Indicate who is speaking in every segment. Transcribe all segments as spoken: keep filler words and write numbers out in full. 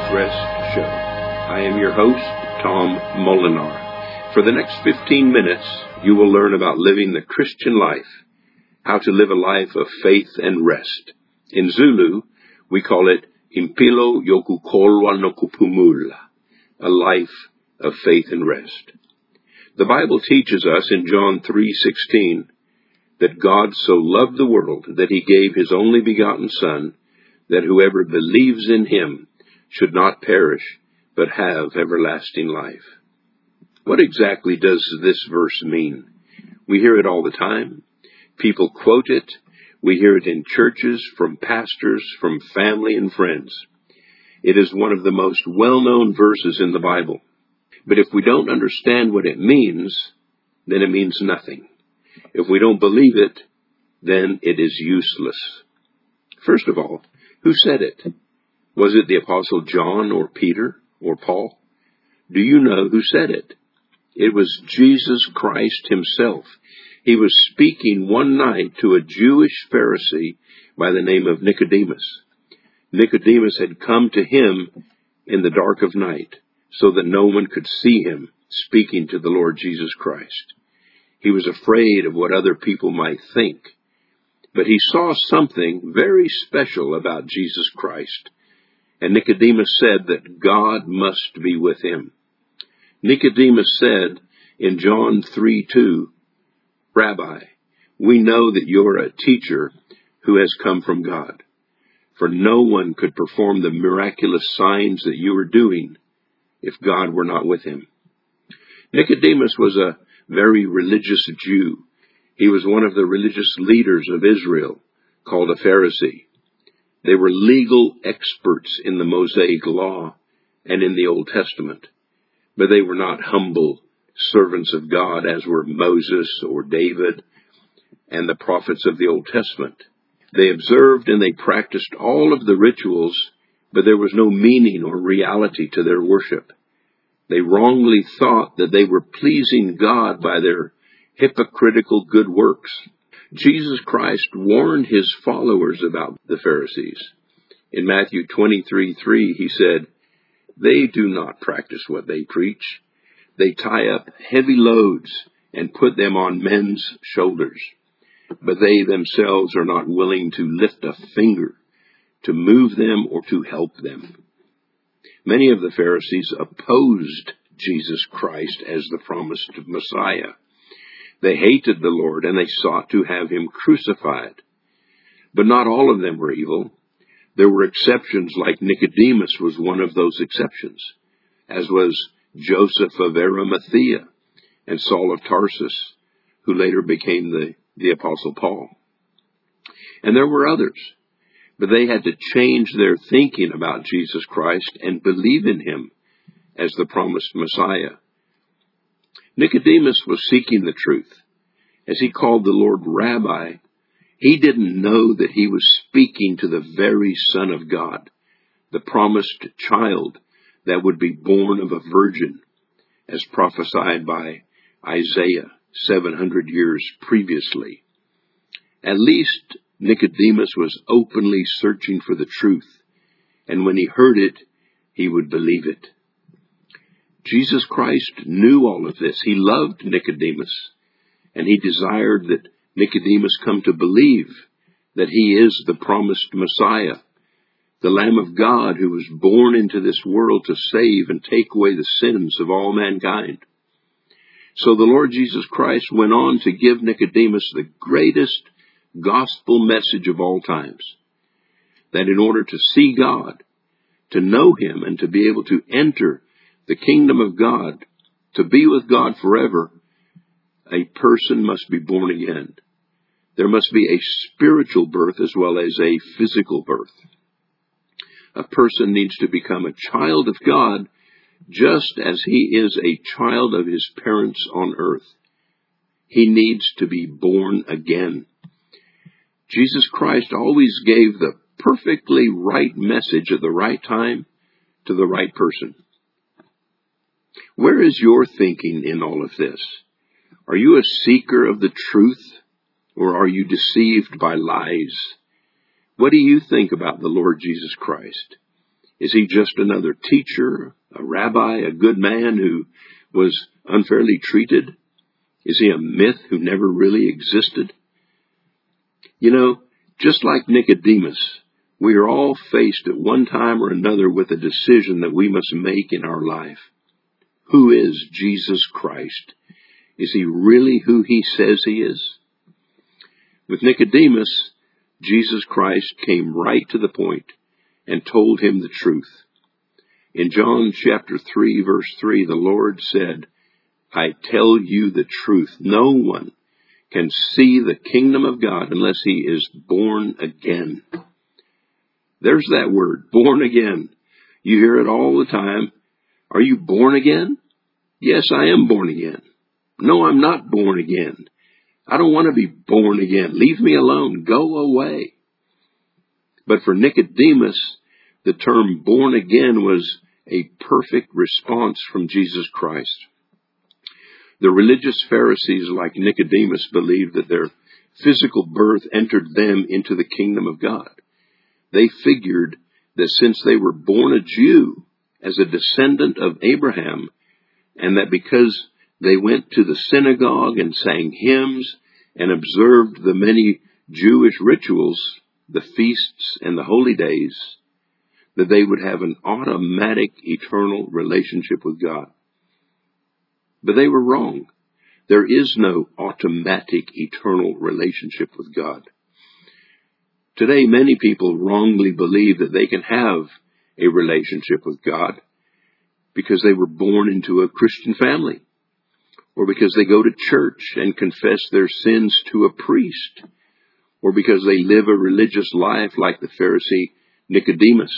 Speaker 1: Rest Show. I am your host, Tom Molinar. For the next fifteen minutes, you will learn about living the Christian life, how to live a life of faith and rest. In Zulu, we call it Impilo Yokukolwa no Kupumula, a life of faith and rest. The Bible teaches us in John three sixteen that God so loved the world that he gave his only begotten Son, that whoever believes in him should not perish, but have everlasting life. What exactly does this verse mean? We hear it all the time. People quote it. We hear it in churches, from pastors, from family and friends. It is one of the most well-known verses in the Bible. But if we don't understand what it means, then it means nothing. If we don't believe it, then it is useless. First of all, who said it? Was it the Apostle John or Peter or Paul? Do you know who said it? It was Jesus Christ himself. He was speaking one night to a Jewish Pharisee by the name of Nicodemus. Nicodemus had come to him in the dark of night so that no one could see him speaking to the Lord Jesus Christ. He was afraid of what other people might think. But he saw something very special about Jesus Christ. And Nicodemus said that God must be with him. Nicodemus said in John three two, Rabbi, we know that you're a teacher who has come from God. For no one could perform the miraculous signs that you are doing if God were not with him. Nicodemus was a very religious Jew. He was one of the religious leaders of Israel, called a Pharisee. They were legal experts in the Mosaic Law and in the Old Testament, but they were not humble servants of God as were Moses or David and the prophets of the Old Testament. They observed and they practiced all of the rituals, but there was no meaning or reality to their worship. They wrongly thought that they were pleasing God by their hypocritical good works. Jesus Christ warned his followers about the Pharisees. In Matthew twenty-three three, he said, they do not practice what they preach. They tie up heavy loads and put them on men's shoulders, but they themselves are not willing to lift a finger to move them or to help them. Many of the Pharisees opposed Jesus Christ as the promised Messiah. They hated the Lord and they sought to have him crucified. But not all of them were evil. There were exceptions, like Nicodemus was one of those exceptions, as was Joseph of Arimathea and Saul of Tarsus, who later became the, the Apostle Paul. And there were others, but they had to change their thinking about Jesus Christ and believe in him as the promised Messiah. Nicodemus was seeking the truth. As he called the Lord Rabbi, he didn't know that he was speaking to the very Son of God, the promised child that would be born of a virgin, as prophesied by Isaiah seven hundred years previously. At least Nicodemus was openly searching for the truth, and when he heard it, he would believe it. Jesus Christ knew all of this. He loved Nicodemus, and he desired that Nicodemus come to believe that he is the promised Messiah, the Lamb of God who was born into this world to save and take away the sins of all mankind. So the Lord Jesus Christ went on to give Nicodemus the greatest gospel message of all times, that in order to see God, to know him, and to be able to enter the kingdom of God, to be with God forever, a person must be born again. There must be a spiritual birth as well as a physical birth. A person needs to become a child of God just as he is a child of his parents on earth. He needs to be born again. Jesus Christ always gave the perfectly right message at the right time to the right person. Where is your thinking in all of this? Are you a seeker of the truth, or are you deceived by lies? What do you think about the Lord Jesus Christ? Is he just another teacher, a rabbi, a good man who was unfairly treated? Is he a myth who never really existed? You know, just like Nicodemus, we are all faced at one time or another with a decision that we must make in our life. Who is Jesus Christ? Is he really who he says he is? With Nicodemus, Jesus Christ came right to the point and told him the truth. In John chapter three, verse three, the Lord said, I tell you the truth. No one can see the kingdom of God unless he is born again. There's that word, born again. You hear it all the time. Are you born again? Yes, I am born again. No, I'm not born again. I don't want to be born again. Leave me alone. Go away. But for Nicodemus, the term born again was a perfect response from Jesus Christ. The religious Pharisees, like Nicodemus, believed that their physical birth entered them into the kingdom of God. They figured that since they were born a Jew, as a descendant of Abraham, and that because they went to the synagogue and sang hymns and observed the many Jewish rituals, the feasts and the holy days, that they would have an automatic eternal relationship with God. But they were wrong. There is no automatic eternal relationship with God. Today, many people wrongly believe that they can have a relationship with God because they were born into a Christian family, or because they go to church and confess their sins to a priest, or because they live a religious life like the Pharisee Nicodemus,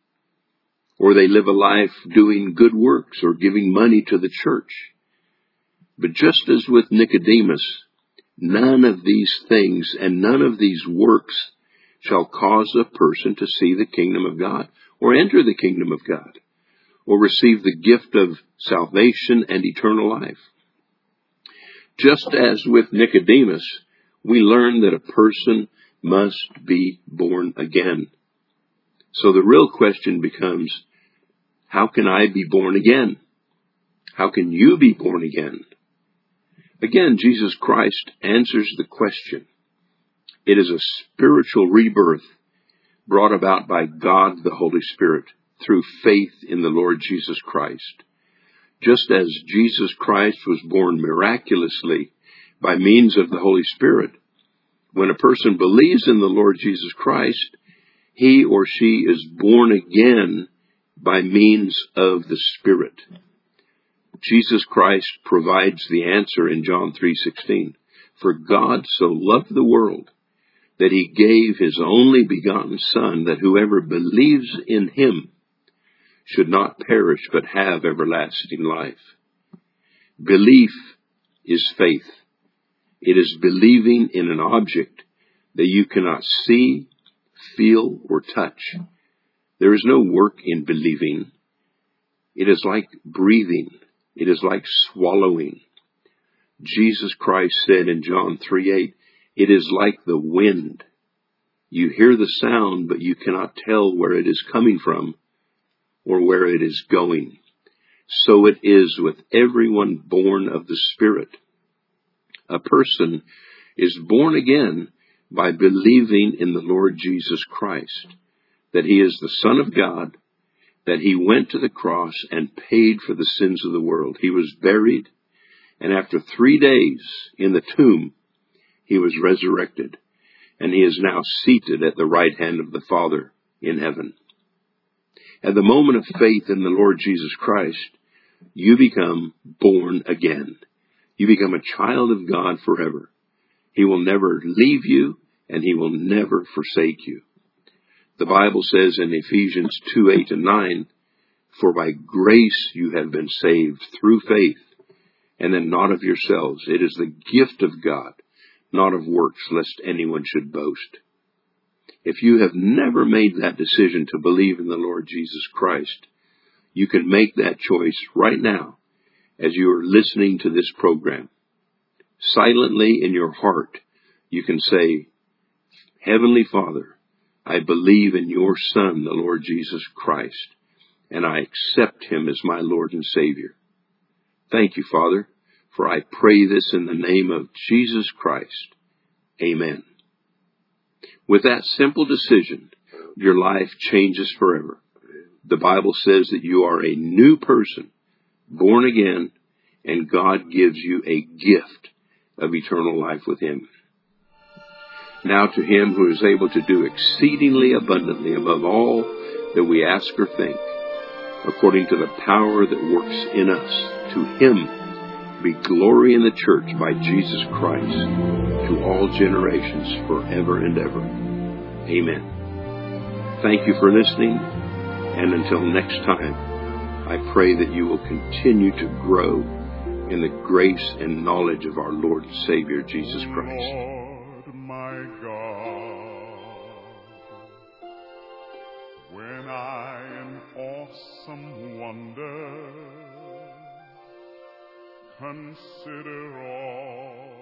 Speaker 1: or they live a life doing good works or giving money to the church. But just as with Nicodemus, none of these things and none of these works shall cause a person to see the kingdom of God, or enter the kingdom of God, or receive the gift of salvation and eternal life. Just as with Nicodemus, we learn that a person must be born again. So the real question becomes, how can I be born again? How can you be born again? Again, Jesus Christ answers the question. It is a spiritual rebirth brought about by God the Holy Spirit through faith in the Lord Jesus Christ. Just as Jesus Christ was born miraculously by means of the Holy Spirit, when a person believes in the Lord Jesus Christ, he or she is born again by means of the Spirit. Jesus Christ provides the answer in John three sixteen. For God so loved the world that he gave his only begotten Son, that whoever believes in him should not perish but have everlasting life. Belief is faith. It is believing in an object that you cannot see, feel, or touch. There is no work in believing. It is like breathing. It is like swallowing. Jesus Christ said in John three eight, it is like the wind. You hear the sound, but you cannot tell where it is coming from or where it is going. So it is with everyone born of the Spirit. A person is born again by believing in the Lord Jesus Christ, that he is the Son of God, that he went to the cross and paid for the sins of the world. He was buried, and after three days in the tomb, he was resurrected, and he is now seated at the right hand of the Father in heaven. At the moment of faith in the Lord Jesus Christ, you become born again. You become a child of God forever. He will never leave you, and he will never forsake you. The Bible says in Ephesians two eight and nine, for by grace you have been saved through faith, and then not of yourselves. It is the gift of God, not of works, lest anyone should boast. If you have never made that decision to believe in the Lord Jesus Christ, you can make that choice right now as you are listening to this program. Silently in your heart, you can say, Heavenly Father, I believe in your Son, the Lord Jesus Christ. and I accept him as my Lord and Savior. Thank you, Father, for I pray this in the name of Jesus Christ. Amen. With that simple decision, your life changes forever. The Bible says that you are a new person, born again, and God gives you a gift of eternal life with him. Now to him who is able to do exceedingly abundantly above all that we ask or think, according to the power that works in us, to him be glory in the church by Jesus Christ, to all generations forever and ever. Amen. Thank you for listening, and until next time, I pray that you will continue to grow in the grace and knowledge of our Lord and Savior, Jesus Christ.
Speaker 2: Lord, my God, when I in awesome wonder consider all